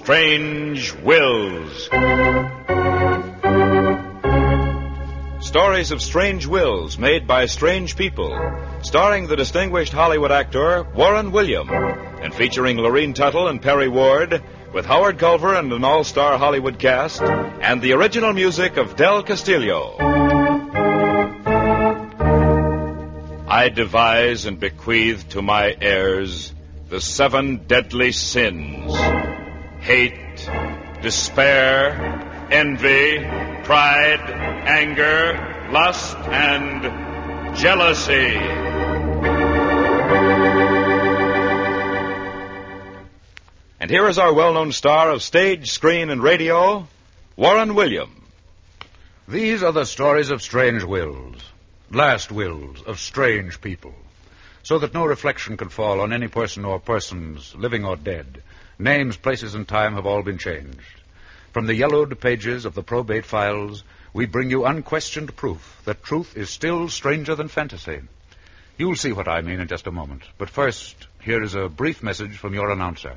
Strange Wills. Stories of strange wills made by strange people, starring the distinguished Hollywood actor Warren William, and featuring Lorene Tuttle and Perry Ward, with Howard Culver and an all-star Hollywood cast, and the original music of Del Castillo. I devise and bequeath to my heirs the 7 deadly sins: hate, despair, envy, pride, anger, lust, and jealousy. And here is our well-known star of stage, screen, and radio, Warren William. These are the stories of strange wills, last wills of strange people, so that no reflection can fall on any person or persons, living or dead. Names, places, and time have all been changed. From the yellowed pages of the probate files, we bring you unquestioned proof that truth is still stranger than fantasy. You'll see what I mean in just a moment. But first, here is a brief message from your announcer.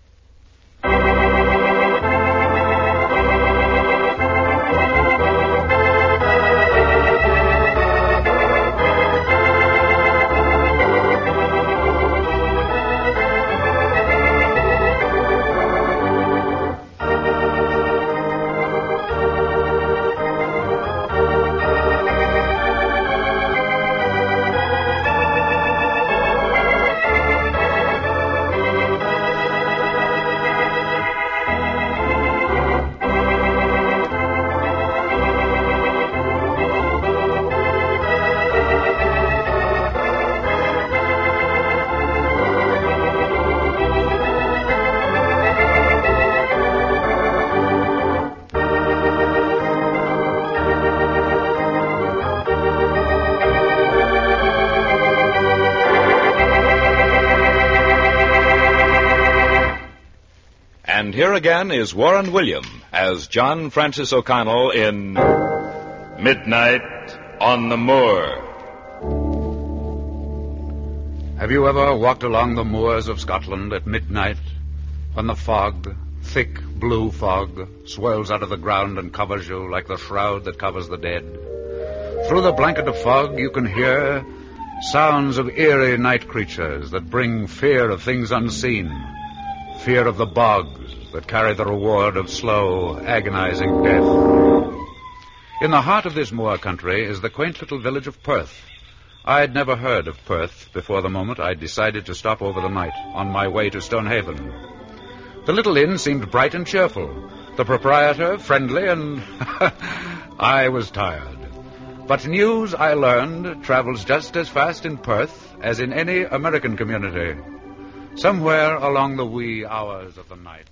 And here again is Warren William as John Francis O'Connell in Midnight on the Moor. Have you ever walked along the moors of Scotland at midnight, when the fog, thick blue fog, swirls out of the ground and covers you like the shroud that covers the dead? Through the blanket of fog you can hear sounds of eerie night creatures that bring fear of things unseen, fear of the bogs that carry the reward of slow, agonizing death. In the heart of this moor country is the quaint little village of Perth. I'd never heard of Perth before the moment I decided to stop over the night on my way to Stonehaven. The little inn seemed bright and cheerful, the proprietor friendly, and I was tired. But news, I learned, travels just as fast in Perth as in any American community, somewhere along the wee hours of the night.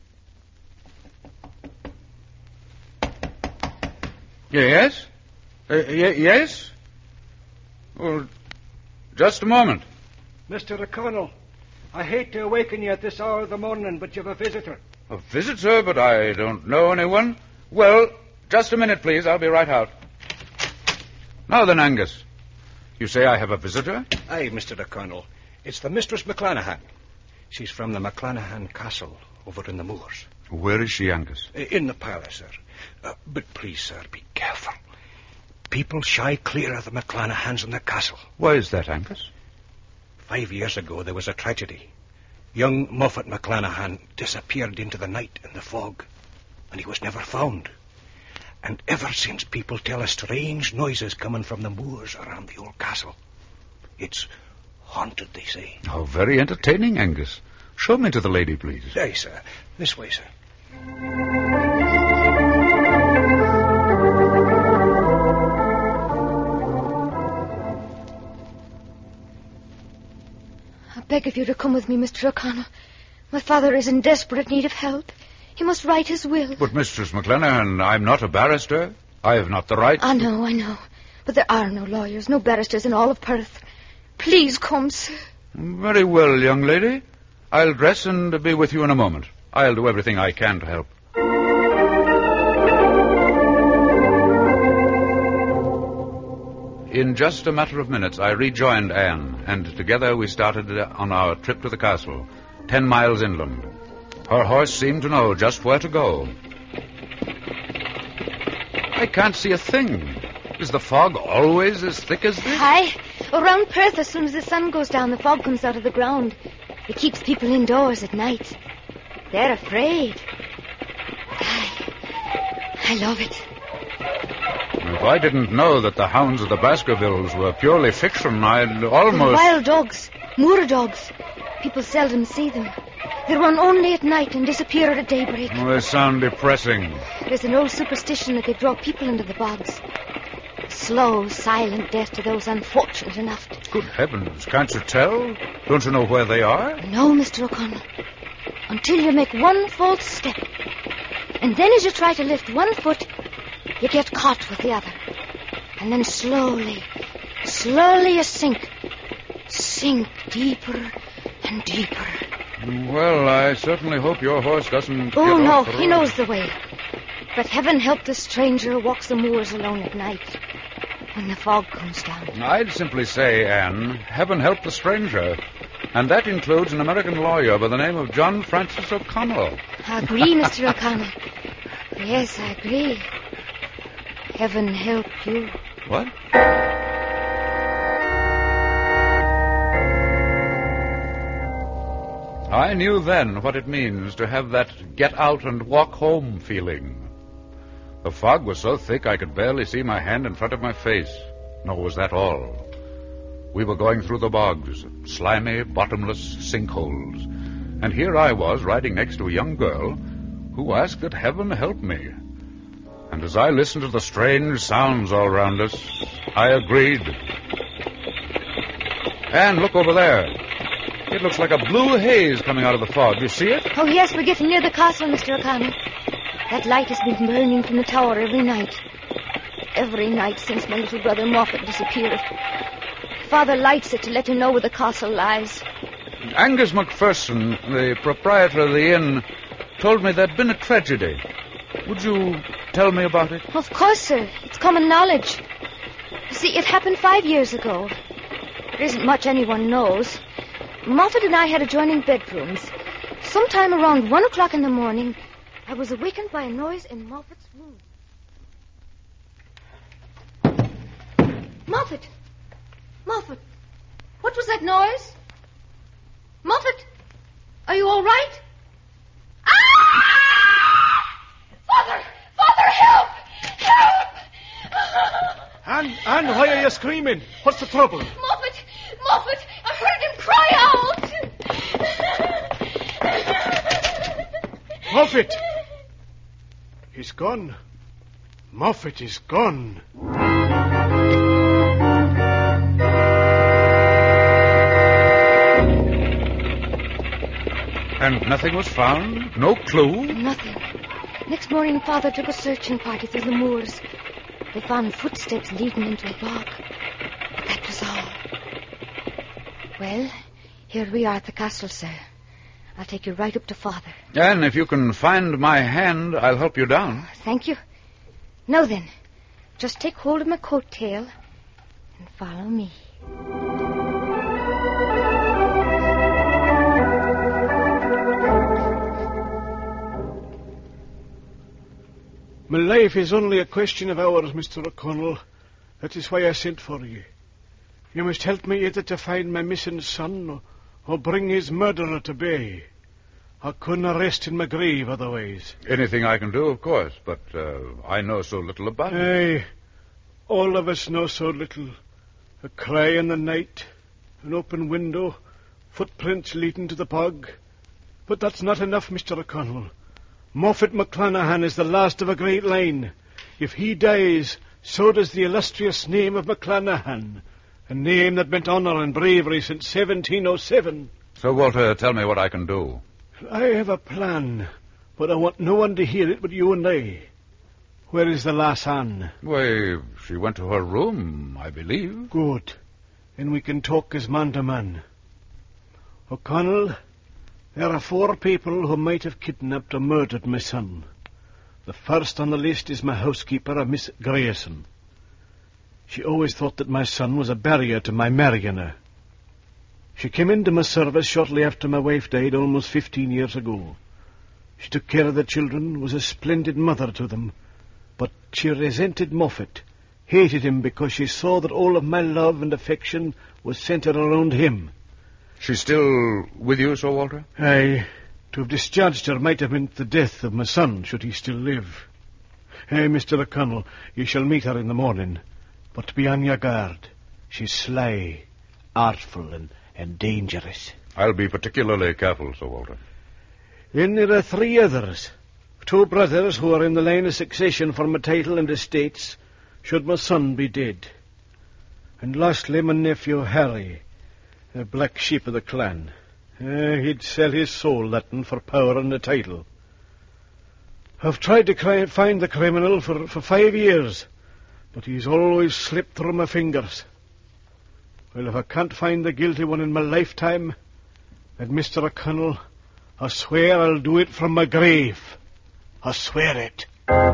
Yes? Yes? Well, just a moment. Mr. O'Connell, I hate to awaken you at this hour of the morning, but you've a visitor. A visitor, but I don't know anyone. Well, just a minute, please. I'll be right out. Now then, Angus, you say I have a visitor? Aye, Mr. O'Connell. It's the Mistress McClanahan. She's from the McClanahan Castle over in the moors. Where is she, Angus? In the palace, sir. But please, sir, be careful. People shy clear of the McClanahans in the castle. Why is that, Angus? 5 years ago, there was a tragedy. Young Moffat McClanahan disappeared into the night in the fog, and he was never found. And ever since, people tell of strange noises coming from the moors around the old castle. It's haunted, they say. Oh, very entertaining, Angus. Show me to the lady, please. Aye, sir. This way, sir. I beg of you to come with me, Mr. O'Connell. My father is in desperate need of help. He must write his will. But, Mistress McClanahan, I'm not a barrister. I have not the right I know. But there are no lawyers, no barristers in all of Perth. Please come, sir. Very well, young lady. I'll dress and be with you in a moment. I'll do everything I can to help. In just a matter of minutes, I rejoined Anne, and together we started on our trip to the castle, 10 miles inland. Her horse seemed to know just where to go. I can't see a thing. Is the fog always as thick as this? Aye. Around Perth, as soon as the sun goes down, the fog comes out of the ground. It keeps people indoors at night. They're afraid. I love it. If I didn't know that the hounds of the Baskervilles were purely fiction, I'd almost... Wild dogs. Moor dogs. People seldom see them. They run only at night and disappear at daybreak. Oh, they sound depressing. There's an old superstition that they draw people into the bogs. Slow, silent death to those unfortunate enough to... Good heavens, can't you tell? Don't you know where they are? No, Mr. O'Connell. Until you make one false step. And then as you try to lift one foot, you get caught with the other. And then slowly you sink. Sink deeper and deeper. Well, I certainly hope your horse doesn't... Oh, no, he knows the way. But heaven help the stranger who walks the moors alone at night when the fog comes down. I'd simply say, Anne, heaven help the stranger. And that includes an American lawyer by the name of John Francis O'Connell. I agree, Mr. O'Connell. Yes, I agree. Heaven help you. What? I knew then what it means to have that get out and walk home feeling. The fog was so thick I could barely see my hand in front of my face. Nor was that all. We were going through the bogs, slimy, bottomless sinkholes. And here I was riding next to a young girl who asked that heaven help me. And as I listened to the strange sounds all around us, I agreed. Anne, look over there. It looks like a blue haze coming out of the fog. Do you see it? Oh, yes, we're getting near the castle, Mr. O'Connell. That light has been burning from the tower every night. Every night since my little brother Moffat disappeared. Father lights it to let him know where the castle lies. Angus MacPherson, the proprietor of the inn, told me there'd been a tragedy. Would you tell me about it? Of course, sir. It's common knowledge. You see, it happened 5 years ago. There isn't much anyone knows. Moffat and I had adjoining bedrooms. Sometime around 1 o'clock in the morning, I was awakened by a noise in Moffat's room. Moffat! Moffat! What was that noise? Moffat! Are you all right? Ah! Father! Father, help! Help! Anne, why are you screaming? What's the trouble? Moffat! Moffat! I heard him cry out! Moffat! He's gone. Moffat is gone. And nothing was found? No clue? Nothing. Next morning, Father took a searching party through the moors. They found footsteps leading into a bog. But that was all. Well, here we are at the castle, sir. I'll take you right up to Father. And if you can find my hand, I'll help you down. Thank you. Now then, just take hold of my coat tail and follow me. My life is only a question of hours, Mr. O'Connell. That is why I sent for you. You must help me either to find my missing son or bring his murderer to bay. I couldn't rest in my grave otherwise. Anything I can do, of course, but I know so little about it. Aye, all of us know so little. A cry in the night, an open window, footprints leading to the bog. But that's not enough, Mr. O'Connell. Moffat McClanahan is the last of a great line. If he dies, so does the illustrious name of McClanahan, a name that meant honor and bravery since 1707. So, Walter, tell me what I can do. I have a plan, but I want no one to hear it but you and I. Where is the lass Anne? Why, she went to her room, I believe. Good. Then we can talk as man to man. O'Connell, there are 4 people who might have kidnapped or murdered my son. The first on the list is my housekeeper, a Miss Grayson. She always thought that my son was a barrier to my marrying her. She came into my service shortly after my wife died almost 15 years ago. She took care of the children, was a splendid mother to them. But she resented Moffat, hated him because she saw that all of my love and affection was centred around him. She's still with you, Sir Walter? Aye. To have discharged her might have meant the death of my son, should he still live. Hey, Mr. O'Connell, you shall meet her in the morning. But be on your guard. She's sly, artful, and dangerous. I'll be particularly careful, Sir Walter. Then there are 3 others. 2 brothers who are in the line of succession for my title and estates, should my son be dead. And lastly, my nephew Harry, the black sheep of the clan. He'd sell his soul, that'n, for power and the title. I've tried to find the criminal for 5 years, but he's always slipped through my fingers. Well, if I can't find the guilty one in my lifetime, then, Mr. O'Connell, I swear I'll do it from my grave. I swear it.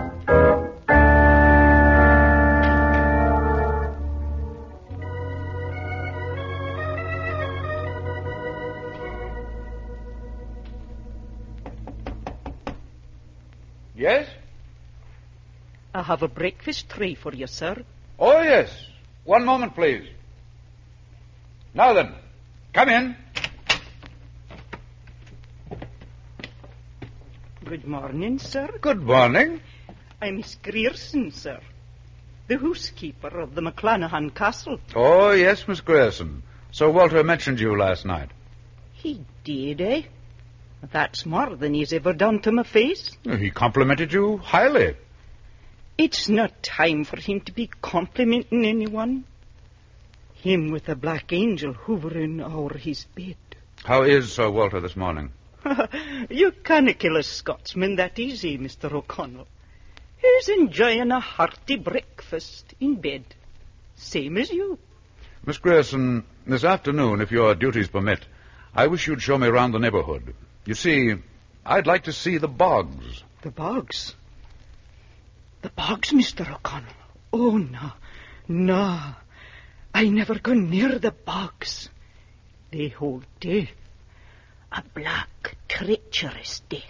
Yes? I have a breakfast tray for you, sir. Oh, yes. 1 moment, please. Now then, come in. Good morning, sir. Good morning. I'm Miss Grierson, sir, the housekeeper of the McClanahan Castle. Oh, yes, Miss Grierson. Sir Walter mentioned you last night. He did, eh? That's more than he's ever done to my face. He complimented you highly. It's not time for him to be complimenting anyone. Him with the black angel hovering over his bed. How is Sir Walter this morning? You can't kill a Scotsman that easy, Mr. O'Connell. He's enjoying a hearty breakfast in bed. Same as you. Miss Grierson, this afternoon, if your duties permit, I wish you'd show me round the neighborhood. You see, I'd like to see the bogs. The bogs? The bogs, Mr. O'Connell? Oh, no. No. I never go near the bogs. They hold death. A black, treacherous death.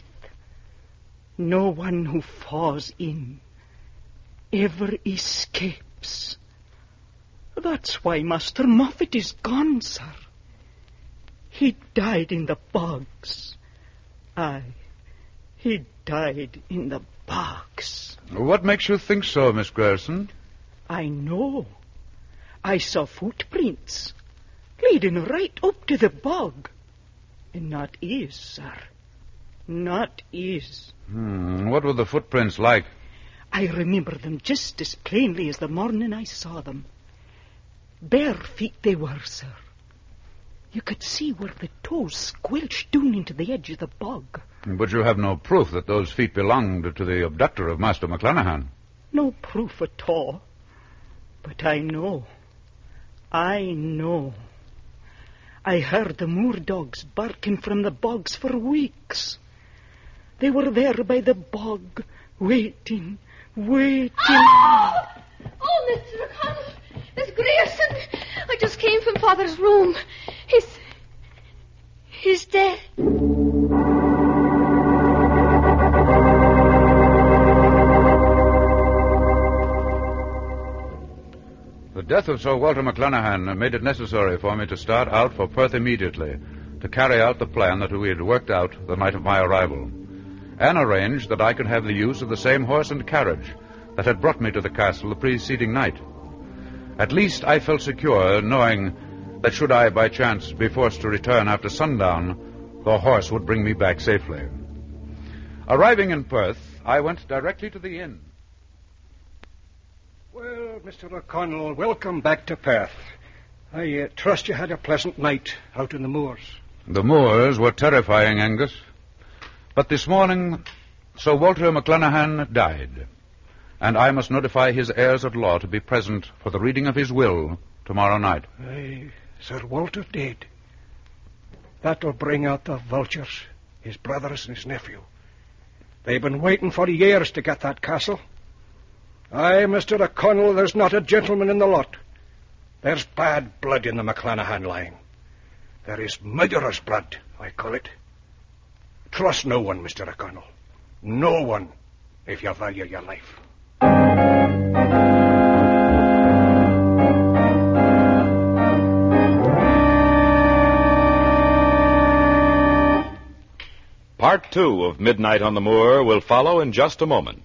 No one who falls in ever escapes. That's why Master Moffat is gone, sir. He died in the bogs. Aye, he died in the bogs. What makes you think so, Miss Grierson? I know. I saw footprints leading right up to the bog. And not his, sir. Not his. What were the footprints like? I remember them just as plainly as the morning I saw them. Bare feet they were, sir. You could see where the toes squelched down into the edge of the bog. But you have no proof that those feet belonged to the abductor of Master McClanahan. No proof at all. But I know. I know. I heard the moor dogs barking from the bogs for weeks. They were there by the bog, waiting. Oh, Mr. O'Connell, Miss Grierson, I just came from Father's room. He's dead. The death of Sir Walter McClanahan made it necessary for me to start out for Perth immediately to carry out the plan that we had worked out the night of my arrival, and arranged that I could have the use of the same horse and carriage that had brought me to the castle the preceding night. At least I felt secure knowing that should I by chance be forced to return after sundown, the horse would bring me back safely. Arriving in Perth, I went directly to the inn. Well, Mr. O'Connell, welcome back to Perth. I trust you had a pleasant night out in the moors. The moors were terrifying, Angus. But this morning, Sir Walter McClanahan died, and I must notify his heirs at law to be present for the reading of his will tomorrow night. Aye, Sir Walter dead. That'll bring out the vultures, his brothers and his nephew. They've been waiting for years to get that castle. Aye, Mr. O'Connell, there's not a gentleman in the lot. There's bad blood in the McClanahan line. There is murderer's blood, I call it. Trust no one, Mr. O'Connell. No one, if you value your life. Part 2 of Midnight on the Moor will follow in just a moment.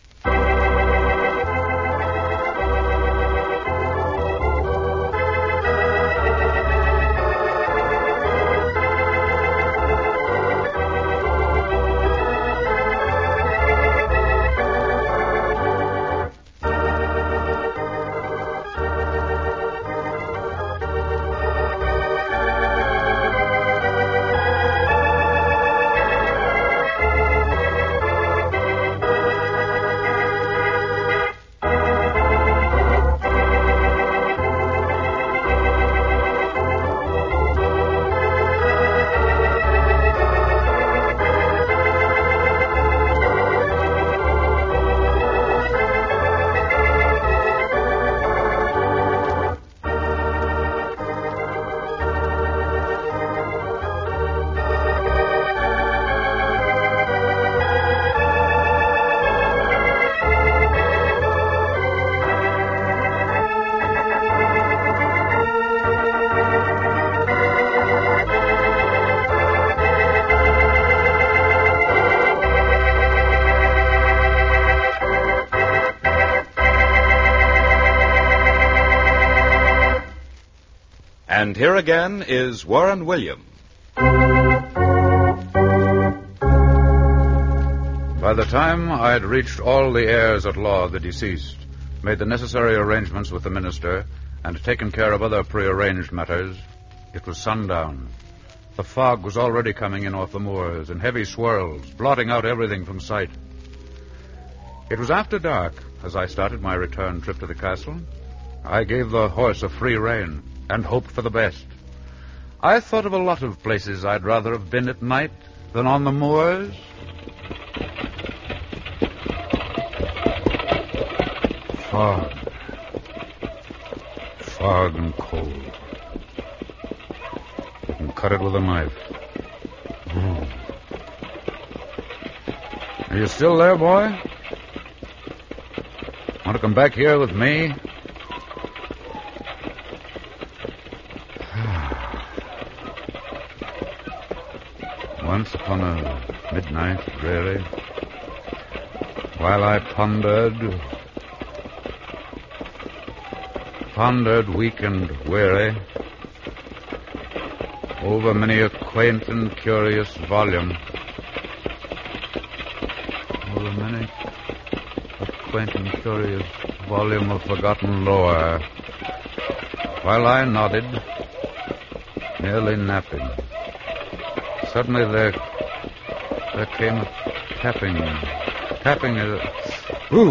And here again is Warren William. By the time I had reached all the heirs at law of the deceased, made the necessary arrangements with the minister, and taken care of other prearranged matters, it was sundown. The fog was already coming in off the moors in heavy swirls, blotting out everything from sight. It was after dark as I started my return trip to the castle. I gave the horse a free rein and hoped for the best. I thought of a lot of places I'd rather have been at night than on the moors. Fog. Fog and cold. You can cut it with a knife. Oh. Are you still there, boy? Want to come back here with me? Once upon a midnight, dreary, while I pondered weak and weary, over many a quaint and curious volume, over many a quaint and curious volume of forgotten lore, while I nodded, nearly napping. Suddenly there came a tapping. Ooh!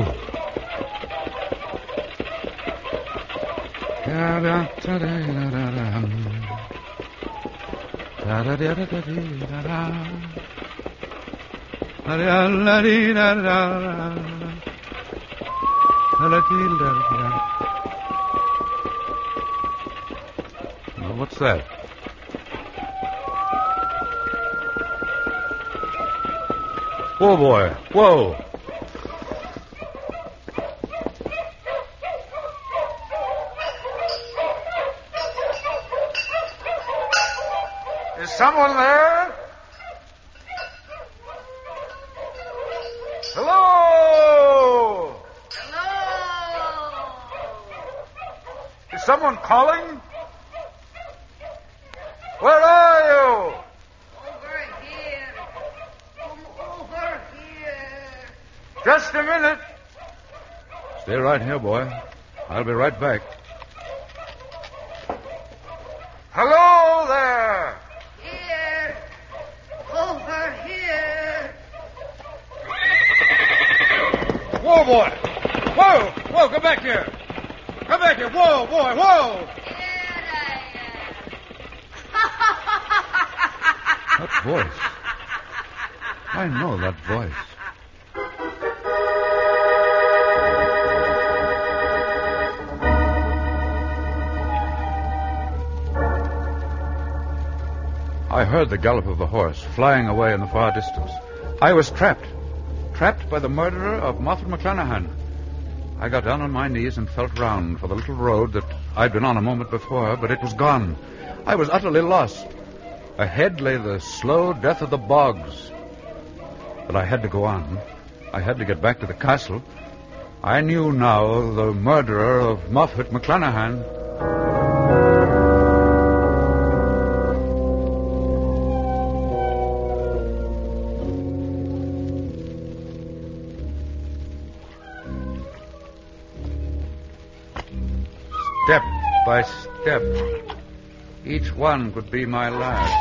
What's that? Whoa, boy. Whoa. Is someone there? Hello? Hello? Is someone calling? Where are you? Over here. Come over here. Just a minute. Stay right here, boy. I'll be right back. Hello there. Here. Over here. Whoa, boy. Whoa. Whoa, come back here. Come back here. Whoa, boy. Whoa. Here I am. That voice. I know that voice. I heard the gallop of a horse flying away in the far distance. I was trapped by the murderer of Moffat McClanahan. I got down on my knees and felt round for the little road that I'd been on a moment before, but it was gone. I was utterly lost. Ahead lay the slow death of the bogs. But I had to go on. I had to get back to the castle. I knew now the murderer of Moffat McClanahan. Step by step, each one could be my last.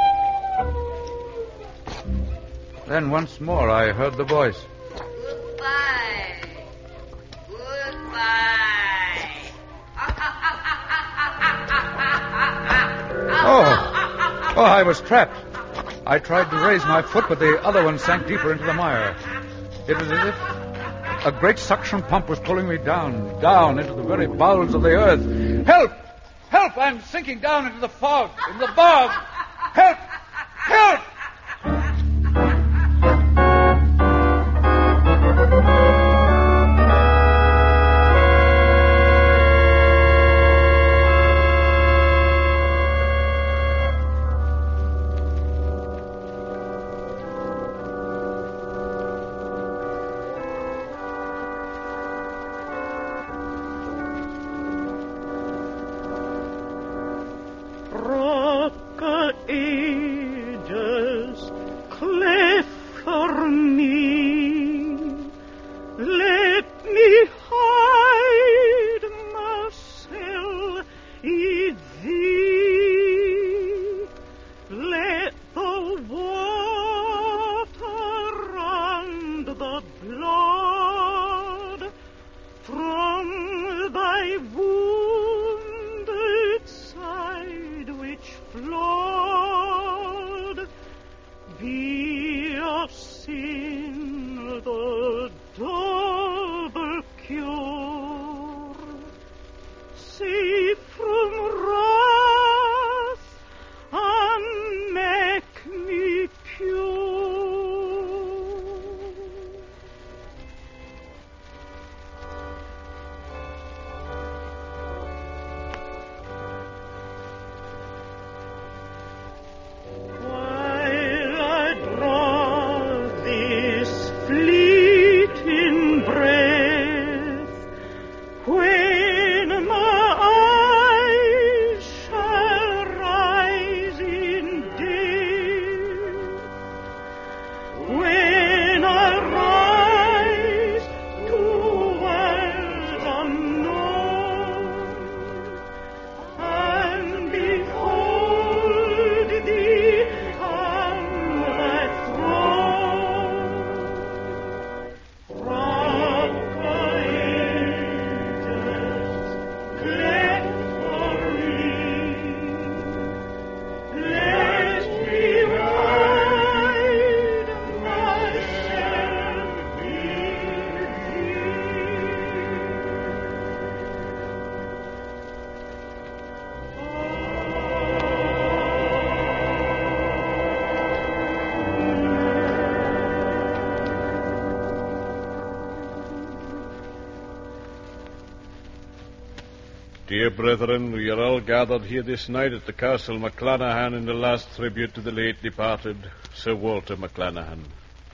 Then once more I heard the voice. Goodbye. Goodbye. Oh, I was trapped. I tried to raise my foot, but the other one sank deeper into the mire. It was as if a great suction pump was pulling me down into the very bowels of the earth. Help! Help! I'm sinking down into the fog, in the bog. Help! Help! Dear brethren, we are all gathered here this night at the Castle McClanahan in the last tribute to the late departed Sir Walter McClanahan.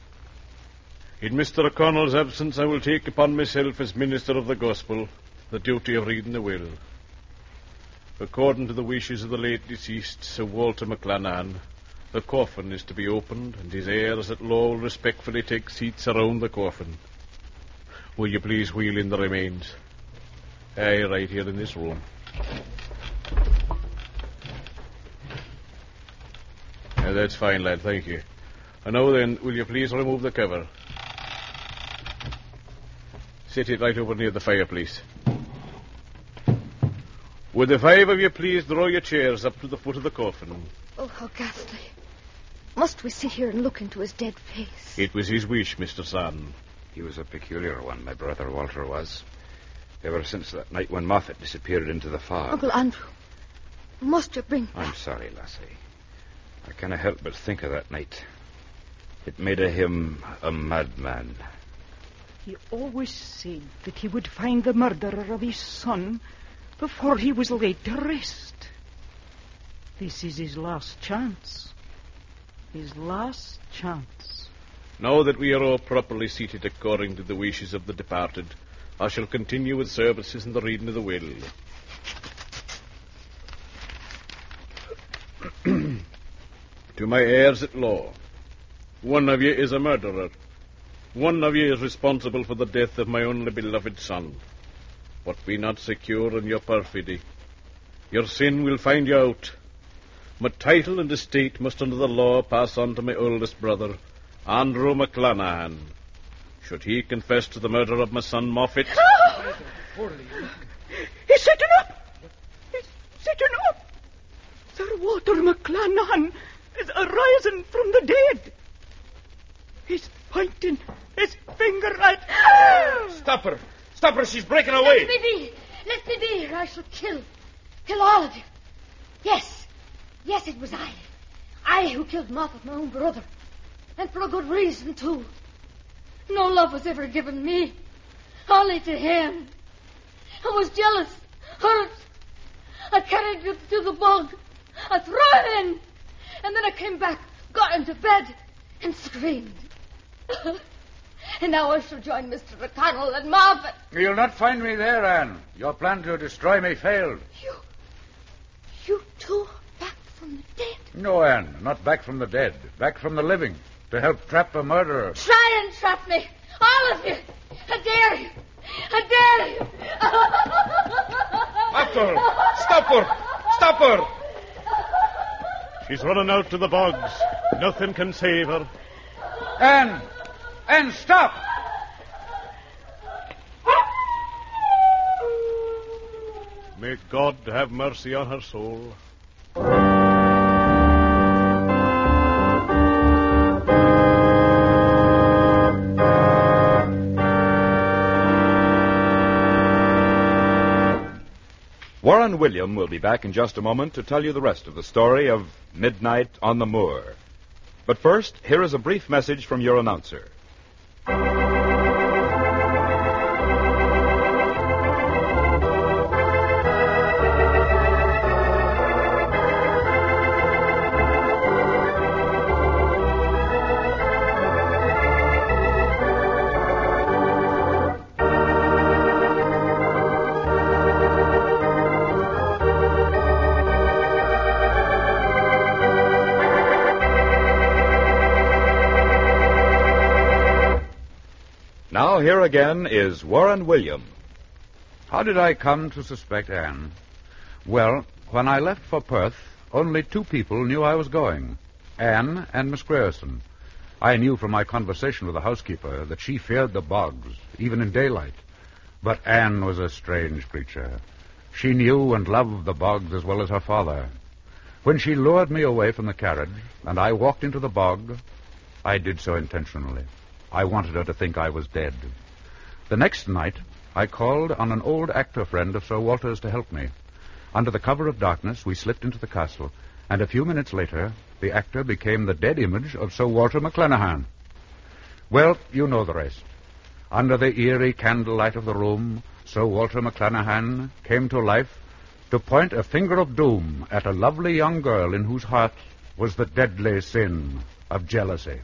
In Mr. O'Connell's absence, I will take upon myself as minister of the gospel the duty of reading the will. According to the wishes of the late deceased Sir Walter McClanahan, the coffin is to be opened, and his heirs at law will respectfully take seats around the coffin. Will you please wheel in the remains? Aye, right here in this room. That's fine, lad, thank you. And now then, will you please remove the cover? Sit it right over near the fire, please. Would the five of you please draw your chairs up to the foot of the coffin? Oh, how ghastly. Must we sit here and look into his dead face? It was his wish, Mr. Sarn. He was a peculiar one, my brother Walter was. Ever since that night when Moffat disappeared into the fog. Uncle Andrew, must you bring... I'm sorry, lassie. I can't help but think of that night. It made of him a madman. He always said that he would find the murderer of his son before he was laid to rest. This is his last chance. His last chance. Now that we are all properly seated according to the wishes of the departed, I shall continue with services and the reading of the will. To my heirs at law, one of you is a murderer. One of you is responsible for the death of my only beloved son. But be not secure in your perfidy. Your sin will find you out. My title and estate must under the law pass on to my oldest brother, Andrew McClanahan. Should he confess to the murder of my son Moffat... He's sitting up! He's sitting up! Sir Walter McClanahan is arising from the dead. He's pointing his finger at... Stop her! Stop her! She's breaking away! Let me be! Let me be, or I shall kill all of you. Yes, it was I. I who killed Moffat, my own brother. And for a good reason, too. No love was ever given me. Only to him. I was jealous, hurt. I carried him to the bog. I threw him in. And then I came back, got into bed, and screamed. And now I shall join Mr. McConnell and Moffat. You'll not find me there, Anne. Your plan to destroy me failed. You two back from the dead? No, Anne, not back from the dead. Back from the living. To help trap a murderer. Try and trap me. All of you. I dare you. I dare you. After her! Stop her! Stop her! She's running out to the bogs. Nothing can save her. Anne! Anne, stop! May God have mercy on her soul. Warren William will be back in just a moment to tell you the rest of the story of Midnight on the Moor. But first, here is a brief message from your announcer. Now, here again is Warren William. How did I come to suspect Anne? Well, when I left for Perth, only two people knew I was going, Anne and Miss Grierson. I knew from my conversation with the housekeeper that she feared the bogs, even in daylight. But Anne was a strange creature. She knew and loved the bogs as well as her father. When she lured me away from the carriage, and I walked into the bog, I did so intentionally. I wanted her to think I was dead. The next night, I called on an old actor friend of Sir Walter's to help me. Under the cover of darkness, we slipped into the castle, and a few minutes later, the actor became the dead image of Sir Walter McClanahan. Well, you know the rest. Under the eerie candlelight of the room, Sir Walter McClanahan came to life to point a finger of doom at a lovely young girl in whose heart was the deadly sin of jealousy.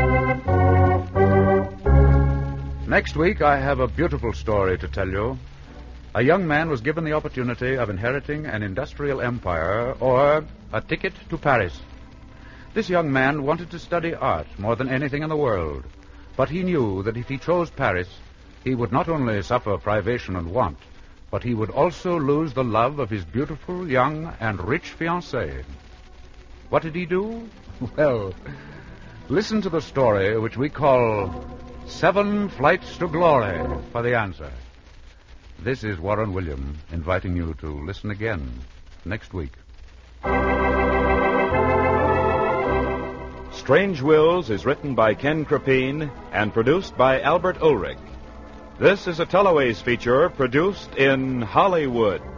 Next week, I have a beautiful story to tell you. A young man was given the opportunity of inheriting an industrial empire or a ticket to Paris. This young man wanted to study art more than anything in the world, but he knew that if he chose Paris, he would not only suffer privation and want, but he would also lose the love of his beautiful, young, and rich fiancée. What did he do? Well, listen to the story which we call 7 Flights to Glory for the answer. This is Warren William inviting you to listen again next week. Strange Wills is written by Ken Crepine and produced by Albert Ulrich. This is a Teleway's feature produced in Hollywood.